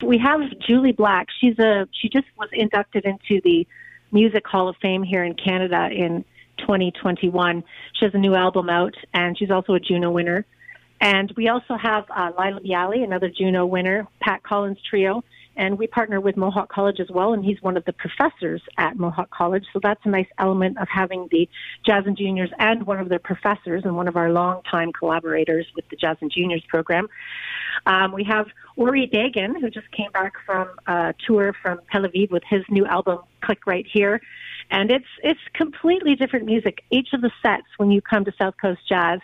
we have Julie Black. She just was inducted into the Music Hall of Fame here in Canada in 2021. She has a new album out, and she's also a Juno winner. And we also have Lila Bialy, another Juno winner, Pat Collins Trio, and we partner with Mohawk College as well, and he's one of the professors at Mohawk College. So that's a nice element of having the Jazz and Juniors and one of their professors and one of our longtime collaborators with the Jazz and Juniors program. We have Uri Dagan, who just came back from a tour from Tel Aviv with his new album, Click Right Here. And it's completely different music. Each of the sets, when you come to South Coast Jazz,